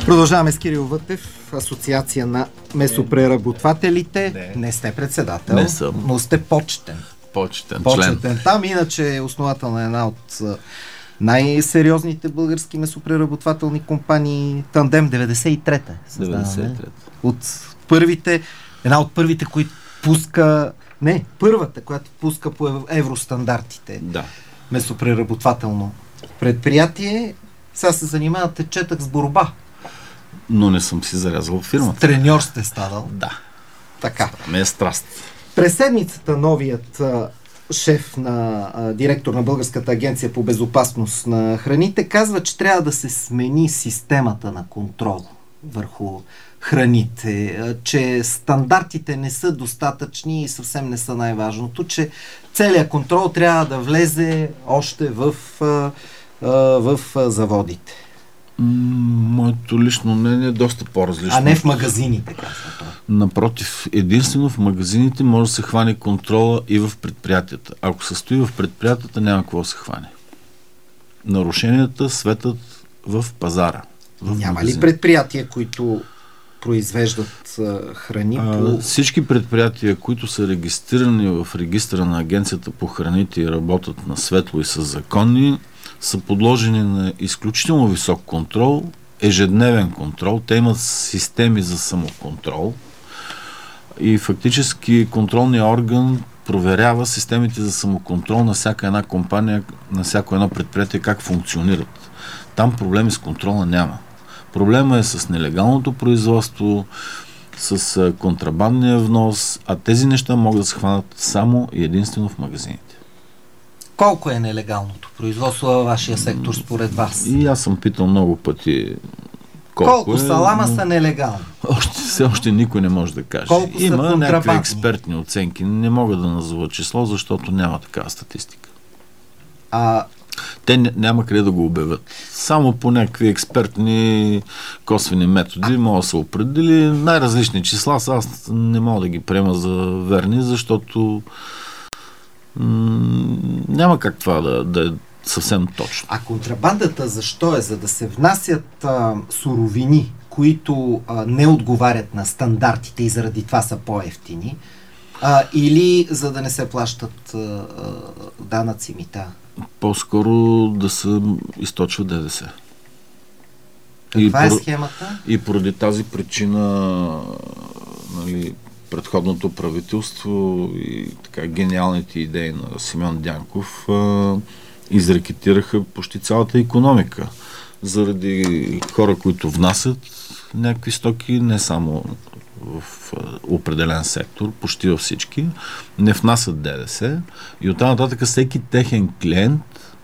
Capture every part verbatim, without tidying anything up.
Продължаваме с Кирил Вътев, Асоциация на месопреработвателите. Не, не сте председател, не съм. Но сте почетен. Почетен, почетен член. Там иначе е основател на една от най-сериозните български месопреработвателни компании. Тандем деветдесет и трета. деветдесет и трета. От първите, една от първите, които пуска, не, първата, която пуска по евростандартите. Да. Месопреработвателно предприятие. Сега се занимавате, четах, с борба. Но не съм си зарязал фирмата. С треньор сте станал. Да. Така. Ме е страст. През седмицата новият а, шеф на а, директор на Българската агенция по безопасност на храните казва, че трябва да се смени системата на контрол върху храните, а, че стандартите не са достатъчни и съвсем не са най-важното, че целият контрол трябва да влезе още в, а, а, в а, заводите. Моето лично мнение е доста по-различно. А не в магазините, казва това. Напротив, единствено в магазините може да се хване контрола и в предприятията. Ако се стои в предприятията, няма какво да се хване. Нарушенията светят в пазара. В няма магазин. ли предприятия, които произвеждат а, храни? А, по... Всички предприятия, които са регистрирани в регистъра на Агенцията по храните и работят на светло и са законни, са подложени на изключително висок контрол, ежедневен контрол. Те имат системи за самоконтрол и фактически контролният орган проверява системите за самоконтрол на всяка една компания, на всяко едно предприятие, как функционират. Там проблеми с контрола няма. Проблема е с нелегалното производство, с контрабандния внос, а тези неща могат да се хванат само и единствено в магазините. Колко е нелегалното производство във вашия сектор според вас? И аз съм питал много пъти колко, колко е, салама но... са нелегални? Още, все още никой не може да каже. Колко Има някакви експертни оценки. Не мога да назова число, защото няма такава статистика. А... Те няма къде да го обявят. Само по някакви експертни косвени методи а... могат да се определи най-различни числа. Аз не мога да ги приема за верни, защото м- няма как това да, да е съвсем точно. А контрабандата защо е? За да се внасят а, суровини, които а, не отговарят на стандартите и заради това са по-евтини, а, или за да не се плащат а, а, данъци, мита? По-скоро да се източва ДДС. Каква и е пор... схемата? И поради тази причина, нали, предходното правителство и така гениалните идеи на Симеон Дянков а, изрекетираха почти цялата икономика. Заради хора, които внасят някакви стоки, не само в определен сектор, почти във всички, не внасят ДДС и оттам нататък всеки техен клиент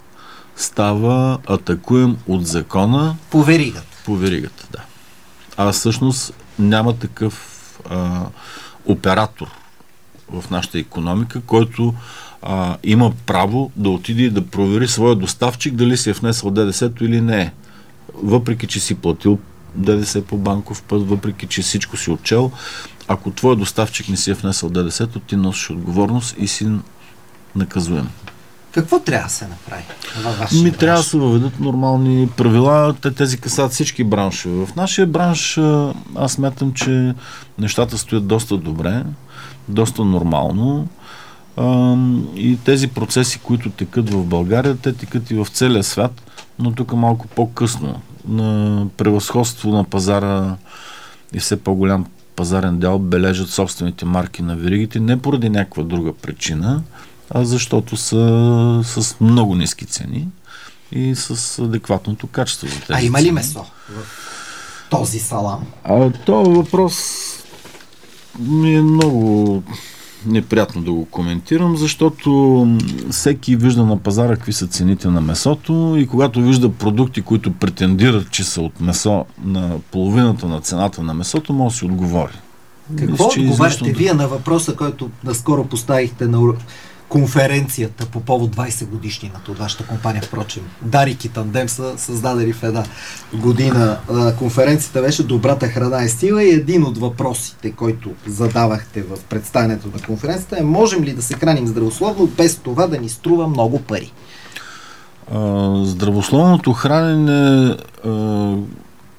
става атакуем от закона по веригата. По веригата, да. А всъщност няма такъв а, оператор в нашата икономика, който а, има право да отиде и да провери своя доставчик дали си е внесъл ДДС-то или не е. Въпреки, че си платил ДДС по банков път, въпреки, че всичко си отчел, ако твой доставчик не си е внесъл ДДС-то, ти носиш отговорност и си наказуем. Какво трябва да се направи във вашия Ми бранш? трябва да се въведат нормални правила. Те, тези касаят всички браншове. В нашия бранш аз смятам, че нещата стоят доста добре, доста нормално. А, и тези процеси, които текат в България, те текат и в целия свят, но тук малко по-късно. На превъзходство на пазара и все по-голям пазарен дял бележат собствените марки на веригите, не поради някаква друга причина, а защото са с много ниски цени и с адекватното качество за тези А има ли цени. месо в този салам? А този въпрос ми е много неприятно да го коментирам, защото всеки вижда на пазара какви са цените на месото и когато вижда продукти, които претендират, че са от месо на половината на цената на месото, може да си отговори. Какво Мисля, отговаряте излишно... вие на въпроса, който наскоро поставихте на конференцията по повод двайсет годишнината от вашата компания, впрочем. Дарик и Тандем са създадени в една година. Конференцията беше "Добрата храна е сила" и един от въпросите, който задавахте в представянето на конференцията е: можем ли да се храним здравословно без това да ни струва много пари? А, здравословното хранене а,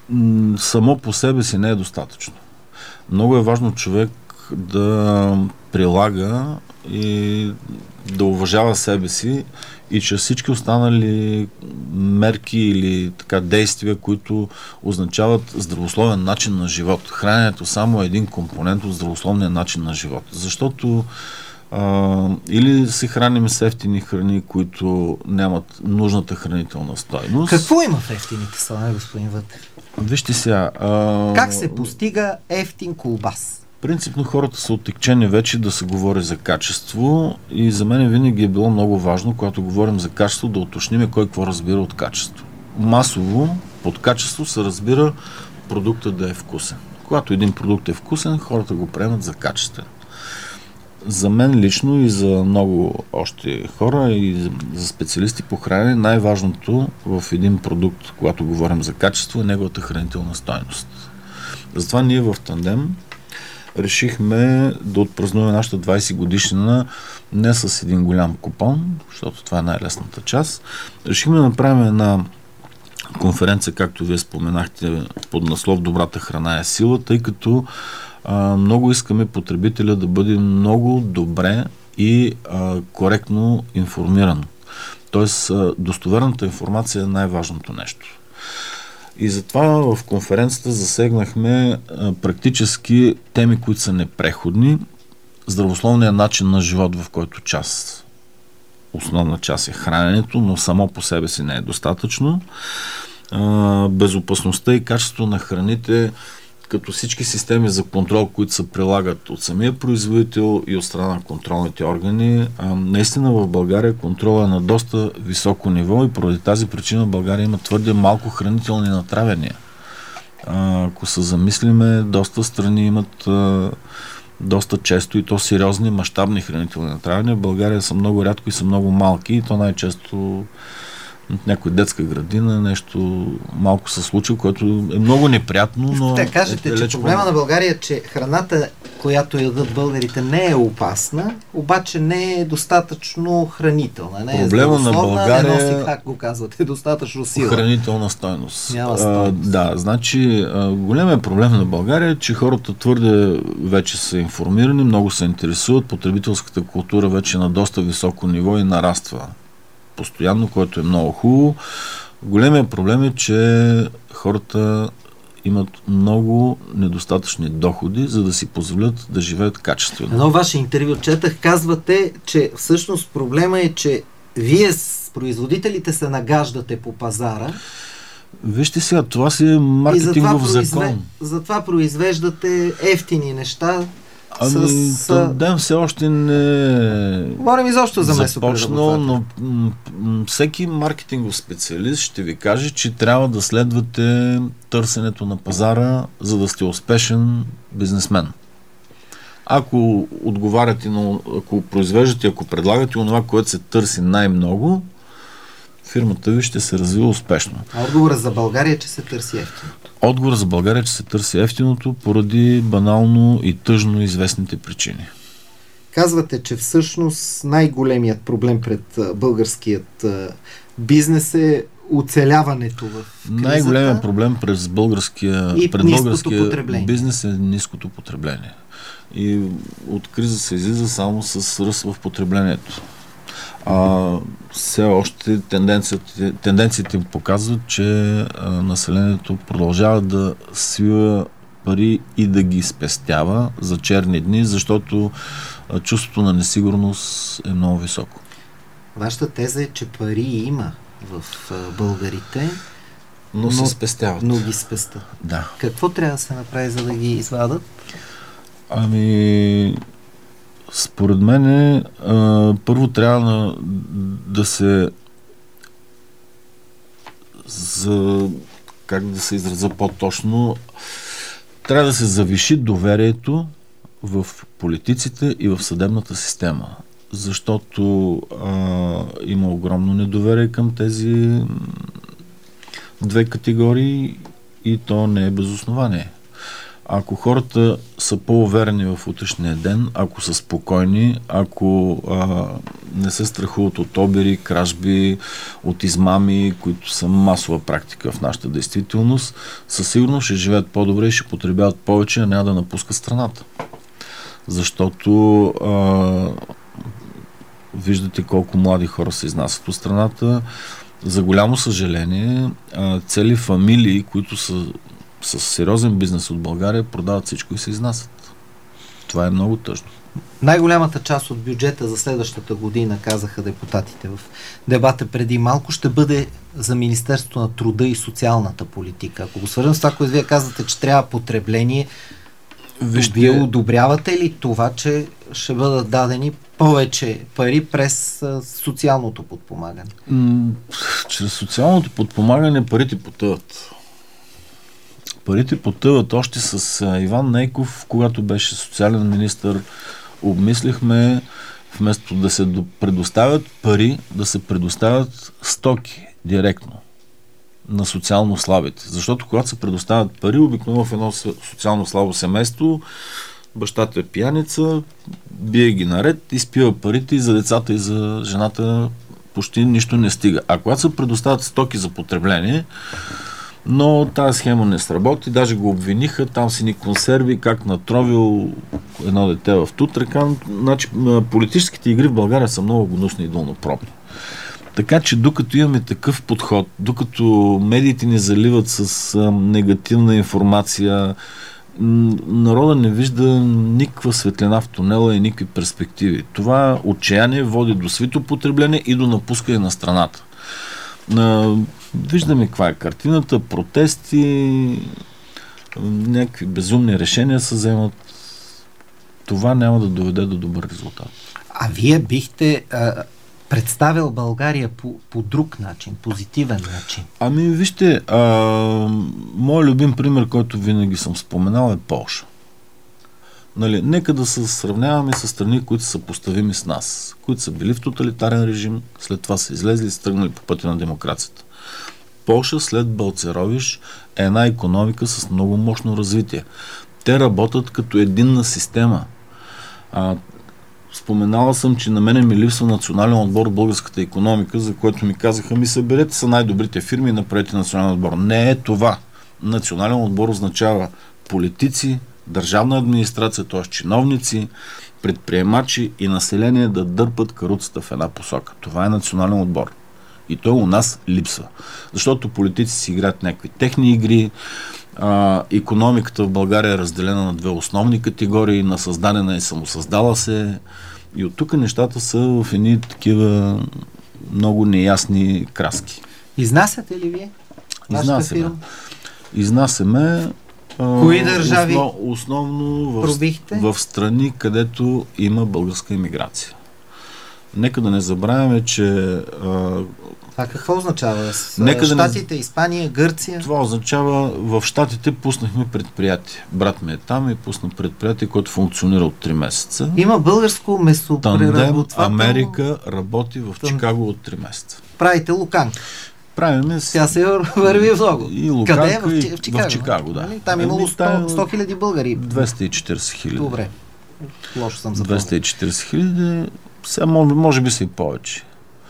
м- само по себе си не е достатъчно. Много е важно човек да прилага и да уважава себе си и че всички останали мерки или така действия, които означават здравословен начин на живот. Храненето само е един компонент от здравословния начин на живот. Защото а, или се храним с ефтини храни, които нямат нужната хранителна стойност. Какво има в ефтините слани, господин Вътев? Вижте сега. А... Как се постига ефтин колбас? Принципно хората са оттекчени вече да се говори за качество и за мен винаги е било много важно, когато говорим за качество, да уточним кой какво разбира от качество. Масово под качество се разбира продукта да е вкусен. Когато един продукт е вкусен, хората го приемат за качествен. За мен лично и за много още хора и за специалисти по хранене, най-важното в един продукт, когато говорим за качество, е неговата хранителна стойност. Затова ние в Тандем решихме да отпразнуваме нашата двайсет годишнина не с един голям купон, защото това е най-лесната част. Решихме да направим една конференция, както вие споменахте, под наслов "Добрата храна е сила", тъй като а, много искаме потребителя да бъде много добре и а, коректно информиран. Тоест, а, достоверната информация е най-важното нещо. И затова в конференцията засегнахме а, практически теми, които са непреходни. Здравословният начин на живот, в който част, основна част е храненето, но само по себе си не е достатъчно. А, безопасността и качеството на храните, като всички системи за контрол, които се прилагат от самия производител и от страна на контролните органи. А, наистина в България контролът е на доста високо ниво и поради тази причина в България има твърде малко хранителни натравяния. А, ако се замислиме, доста страни имат а, доста често и то сериозни, мащабни хранителни натравяния. В България са много рядко и са много малки и то най-често някой детска градина, нещо малко се случва, което е много неприятно, но... Ще кажете, е, че проблема на България е, че храната, която ядат българите, не е опасна, обаче не е достатъчно хранителна. Не е проблема на България не носи, как го казвате, достатъчно сила. Хранителна стойност. Няма стойност. А, да, значи големият проблем на България е, че хората твърде вече са информирани, много се интересуват, потребителската култура вече е на доста високо ниво и нараства постоянно, което е много хубаво. Големият проблем е, че хората имат много недостатъчни доходи, за да си позволят да живеят качествено. Едно ваше интервю четах, казвате, че всъщност проблема е, че вие с производителите се нагаждате по пазара. Вижте сега, това си е маркетингов произве... закон. Затова произвеждате ефтини неща. Ами, с... ден все още не говорим изобщо за започнал, но м- м- всеки маркетингов специалист ще ви каже, че трябва да следвате търсенето на пазара, за да сте успешен бизнесмен. Ако отговаряте, на, ако произвеждате, ако предлагате онова, което се търси най-много, фирмата ви ще се развива успешно. А отговорът за България е, че се търси ефтиното? Отговорът за България е, че се търси ефтиното поради банално и тъжно известните причини. Казвате, че всъщност най-големият проблем пред българският бизнес е оцеляването в кризата. Най-големият проблем през българския, и пред българския бизнес е ниското потребление. И от криза се излиза само с ръст в потреблението. А, все още тенденциите, тенденциите показват, че а, населението продължава да свива пари и да ги спестява за черни дни, защото а, чувството на несигурност е много високо. Вашата теза е, че пари има в а, българите, но, но се спестяват. Но ги спестят. Да. Какво трябва да се направи, за да ги извадат? Ами... Според мен е, а, първо трябва на, да се за, как да се изразя по-точно, трябва да се завиши доверието в политиците и в съдебната система. Защото а, има огромно недоверие към тези две категории и то не е без основание. Ако хората са по-уверени в утрешния ден, ако са спокойни, ако а, не се страхуват от обири, кражби, от измами, които са масова практика в нашата действителност, със сигурност ще живеят по-добре и ще потребяват повече, а няма да напускат страната. Защото а, виждате колко млади хора се изнасят от страната. За голямо съжаление, а, цели фамилии, които са с сериозен бизнес от България, продават всичко и се изнасят. Това е много тъжно. Най-голямата част от бюджета за следващата година, казаха депутатите в дебата преди малко, ще бъде за Министерството на труда и социалната политика. Ако го свържем с това, което вие казвате, че трябва потребление, вижте, вие одобрявате ли това, че ще бъдат дадени повече пари през социалното подпомагане? М- чрез социалното подпомагане парите потъват. Парите потъват. Още с Иван Нейков, когато беше социален министър, обмислихме вместо да се предоставят пари, да се предоставят стоки директно на социално слабите. Защото когато се предоставят пари, обикновено в едно социално слабо семейство, бащата е пияница, бие ги наред, изпива парите и за децата и за жената почти нищо не стига. А когато се предоставят стоки за потребление, но тази схема не сработи, даже го обвиниха, там си ни консерви, как натровил едно дете в Тутракан. Значи, политическите игри в България са много гнусни и долнопробни. Така че докато имаме такъв подход, докато медиите ни заливат с а, негативна информация, народа не вижда никаква светлина в тунела и никакви перспективи. Това отчаяние води до свито потребление и до напускане на страната. А, виждаме каква е картината, протести, някакви безумни решения се вземат. Това няма да доведе до добър резултат. А вие бихте а, представил България по, по друг начин, позитивен начин? Ами вижте, а, мой любим пример, който винаги съм споменал, е Полша. Нали, нека да се сравняваме с страни, които са поставими с нас, които са били в тоталитарен режим, след това са излезли и са тръгнали по пътя на демокрацията. Полша след Балцерович е една икономика с много мощно развитие. Те работят като единна система. А, споменала съм, че на мене ми липсва национален отбор в българската икономика, за което ми казаха, ми съберете са най-добрите фирми и направете национален отбор. Не е това. Национален отбор означава политици, държавна администрация, т.е. чиновници, предприемачи и население да дърпат каруцата в една посока. Това е национален отбор. И той у нас липсва. Защото политици си играят някакви техни игри, а, икономиката в България е разделена на две основни категории, на създадена и самосъздала се. И от тук нещата са в едни такива много неясни краски. Изнасяте ли вие? Изнасяме. Изнасяме. Кои държави основ, основно в, в страни, където има българска емиграция. Нека да не забравяме, че... А, а какво означава? С нека Щатите, да не... Испания, Гърция? Това означава, в Щатите пуснахме предприятие. Брат ми е там и пусна предприятие, което функционира от три месеца. Има българско месопреработвателно... Тандем Америка работи в Тандем. Чикаго от три месеца. Правите луканка? Правиме с... Тя се върви много. И луканка, къде? И... В, в Чикаго, в Чикаго, да. Нали? Там имало сто хиляди българи. двеста и четиридесет хиляди. Добре. Лошо съм запомнил. двеста и четиридесет хиляди. Сега може, може би са и повече.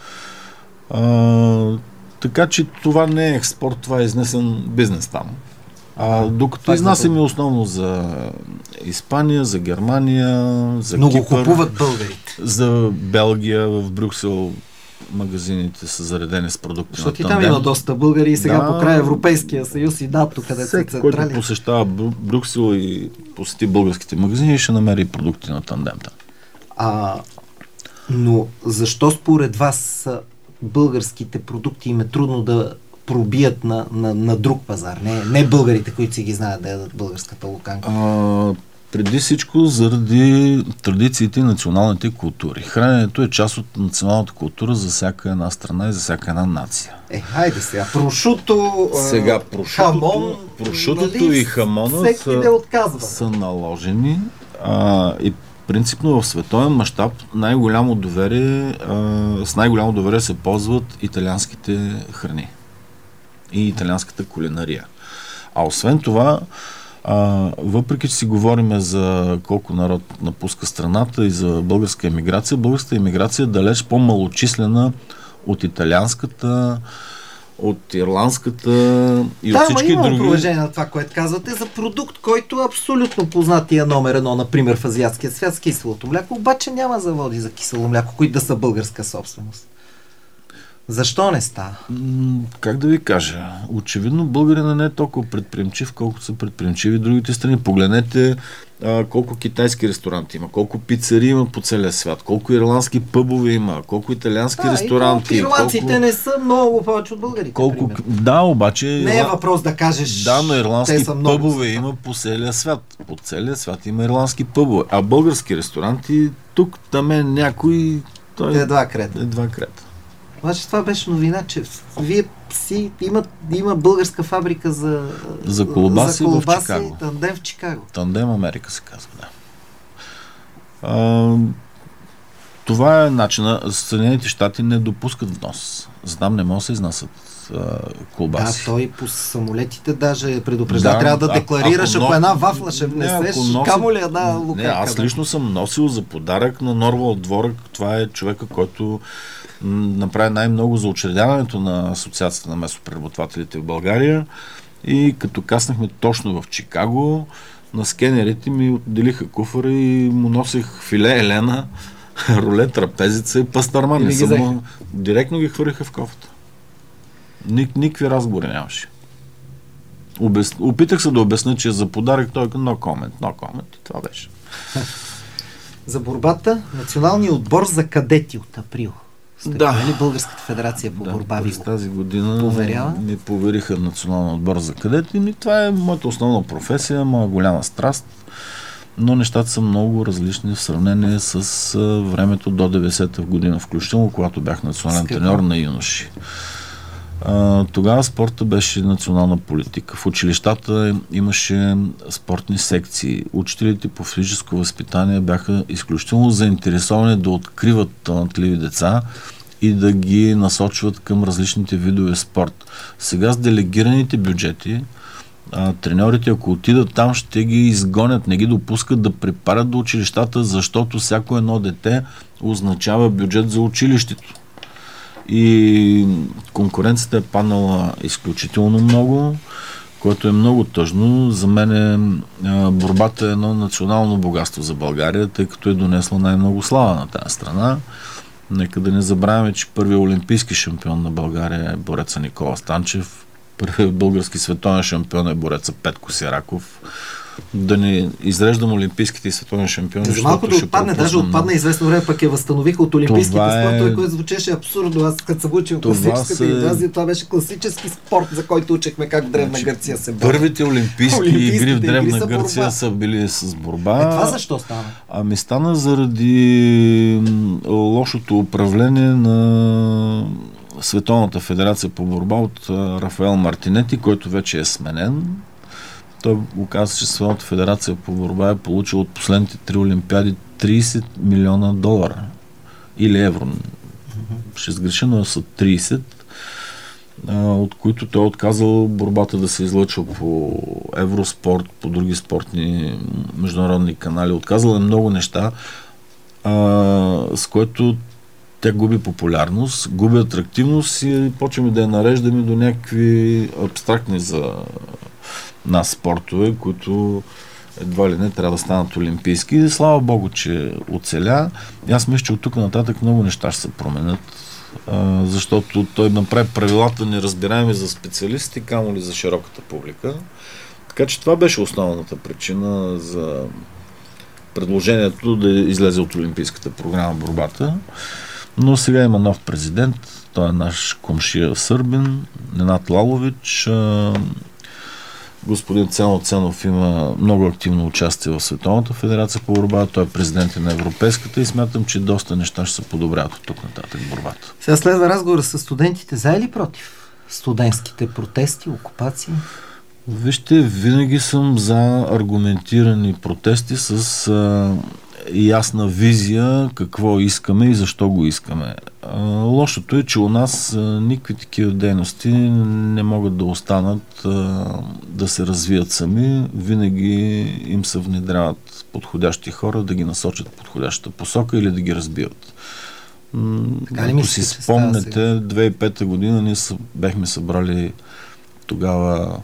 А, така че това не е експорт, това е изнесен бизнес там. А, докато изнасяме основно за Испания, за Германия, за много Кипър. Много купуват българите. За Белгия, в Брюксел магазините са заредени с продукти. Защото и там има доста българи и сега да, по край Европейския съюз и НАТО, където са централи. Който посещава Брюксел и посети българските магазини, ще намери продукти на Тандем. А, но защо според вас българските продукти им е трудно да пробият на, на, на друг пазар? Не, не българите, които си ги знаят да ядат българската луканка. А, преди всичко заради традициите и националните култури. Храненето е част от националната култура за всяка една страна и за всяка една нация. Е, хайде сега. Прошуто, сега, прошутото, хамон, прошутото нали, и хамона са, са наложени а, и принципно в световен мащаб най-голямо доверие, а, с най-голямо доверие се ползват италианските храни и италианската кулинария. А освен това, А, въпреки, че си говорим за колко народ напуска страната и за българска емиграция, българската емиграция е далеч по-малочислена от италианската, от ирландската и да, от всички има други. Да, има на това, което казвате, за продукт, който е абсолютно познатия номер едно, например в азиатския свят с киселото мляко, обаче няма заводи за кисело мляко, които да са българска собственост. Защо не става? Как да ви кажа? Очевидно българина не е толкова предприемчив, колкото са предприемчиви другите страни. Погледнете а, колко китайски ресторанти има, колко пицари има по целия свят, колко ирландски пъбове има, колко италиански да, ресторанти. И ирландците колко... не са много повече от българите. Колко... Да, обаче... Не е въпрос да кажеш... Да, но ирландски пъбове са. Има по целия свят. По целия свят има ирландски пъбове. А български ресторанти, тук, там е някой... Той... Едва крета. Едва крета. Обаче това беше новина, че вие си има, има българска фабрика за, за колбаси, за колбаси в Чикаго. Тандем в Чикаго. Тандем Америка се казва, да. А, това е начина. Съединените щати не допускат внос. Знам, не могат да се изнасят а, колбаси. Да, той по самолетите даже предупрежда. Да, трябва да а, декларираш, ако, ако една вафла ще внесеш, носи... камо ли една лукарка. Не, аз лично съм носил за подарък на Норвал Дворък. Това е човека, който направи най-много за учредяването на Асоциацията на месопреработвателите в България и като каснахме точно в Чикаго, на скенерите ми отделиха куфара и му носех филе Елена, руле, трапезица и пастърман. И съм, директно ги хвърляха в кофата. Ник, никакви разговори нямаше. Обяс... Опитах се да обясня, че за подарък той е no comment, no comment. Това беше. За борбата, националният отбор за кадети от април. Да. Ли Българската федерация по да, борба ви тази година поверява? Ми повериха националния отбор за кадети и това е моята основна професия, моя голяма страст, но нещата са много различни в сравнение с времето до деветдесета година, включително когато бях национален треньор на юноши. А, тогава спорта беше национална политика. В училищата имаше спортни секции. Учителите по физическо възпитание бяха изключително заинтересовани да откриват талантливи деца и да ги насочват към различните видове спорт. Сега с делегираните бюджети а, треньорите, ако отидат там, ще ги изгонят, не ги допускат да препарат до училищата, защото всяко едно дете означава бюджет за училището. И конкуренцията е паднала изключително много, което е много тъжно. За мен е, борбата е едно национално богатство за България, тъй като е донесла най-много слава на тази страна. Нека да не забравяме, че първият олимпийски шампион на България е бореца Никола Станчев, първият български световен шампион е бореца Петко Сираков. Да не изреждам олимпийските и световни шампиони. За малко да отпадне, даже отпадна известно време, пък я възстановиха от олимпийските това спортове, е... което звучеше абсурдно. Аз като съм учил класическата се... гимназия, това беше класически спорт, за който учихме как в Древна значи, Гърция се бори. Първите олимпийски игри в Древна игри Гърция са били с борба. Е, това защо стана? Ами стана заради лошото управление на Световната федерация по борба от Рафаел Мартинети, който вече е сменен. Той го каза, че Световната федерация по борба е получила от последните три олимпиади трийсет милиона долара. Или евро. Mm-hmm. Ще сгреша, но са трийсет, а, от които той е отказал борбата да се излъчва по Евроспорт, по други спортни международни канали. Отказал е много неща, а, с което тя губи популярност, губи атрактивност и почваме да я нареждаме до някакви абстрактни за нас спортове, които едва ли не трябва да станат олимпийски. И слава Богу, че оцеля. И аз мисля, че от тук нататък много неща ще се променят, а, защото той направи правилата неразбираеми за специалисти, камо ли за широката публика. Така че това беше основната причина за предложението да излезе от олимпийската програма борбата. Но сега има нов президент, той е наш комшия сърбин, Ненад Лалович. А, господин Цено Ценов има много активно участие в Световната федерация по борба, той е президент на Европейската и смятам, че доста неща ще се подобрят от тук нататък борбата. Сега следва разговора с студентите, за или против студентските протести, окупации? Вижте, винаги съм за аргументирани протести с а, ясна визия какво искаме и защо го искаме. А, лошото е, че у нас а, никакви такива дейности не могат да останат а, да се развият сами. Винаги им се внедряват подходящи хора да ги насочат в подходящата посока или да ги разбиват. Така ли Ако мислите, си спомнете, две хиляди и пета година ние съ, бехме събрали тогава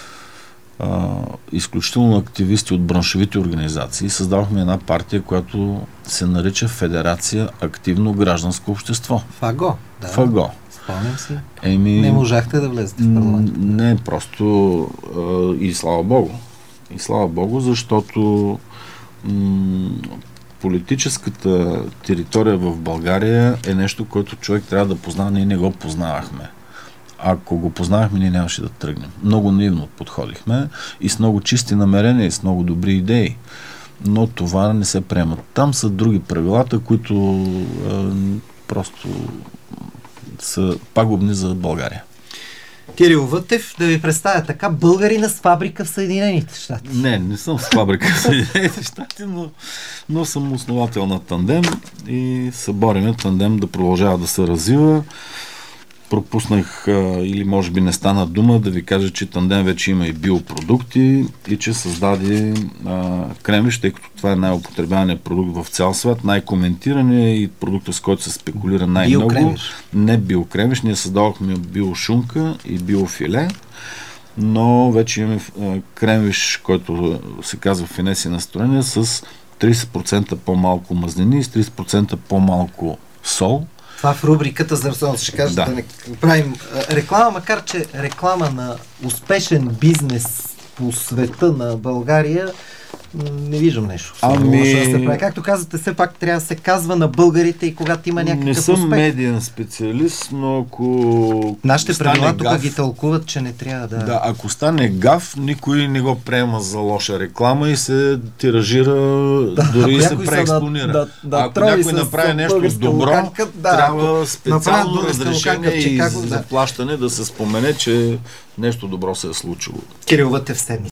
а, изключително активисти от браншовите организации. Създавахме една партия, която се нарича Федерация Активно гражданско общество. ФАГО. Да. ФАГО. Спомням си. Еми, не можахте да влезете в парламент. Не, просто а, и слава Богу. И слава Богу, защото м- политическата територия в България е нещо, което човек трябва да познава. Ние не го познавахме. Ако го познавахме, ние нямаше да тръгнем. Много наивно подходихме и с много чисти намерения и с много добри идеи. Но това не се приемат. Там са други правилата, които е, просто са пагубни за България. Кирил Вътев, да ви представя така, българина с фабрика в Съединените щати. Не, не съм с фабрика в Съединените щати, но, но съм основател на Тандем и се бориме Тандем да продължава да се развива. Пропуснах, а, или може би не стана дума, да ви кажа, че Тандем вече има и биопродукти и че създаде а, кремвиш, тъй като това е най-употребяваният продукт в цял свят, най-коментираният и продукта, с който се спекулира най-много. Биокремвиш. Не биокремвиш, ние създавахме биошунка и биофиле, но вече имаме а, кремвиш, който се казва финеси настроение, с трийсет процента по-малко мазнини и с трийсет процента по-малко сол. Това в рубриката за Арсенал ще кажа да. да не правим а, реклама, макар че реклама на успешен бизнес по света на България не виждам нещо. Ами... Да се прави. Както казвате, все пак трябва да се казва на българите и когато има някакъв успех. Не съм успех. Медиен специалист, но ако нашите правила тук ги тълкуват, че не трябва да... Да, ако стане гаф, никой не го приема за лоша реклама и се тиражира, да, дори и се преекспонира. Да, да, ако някой направи нещо добро, луканка, да, трябва специално разрешение и да. заплащане да се спомене, че нещо добро се е случило. Кирил Вътев седми.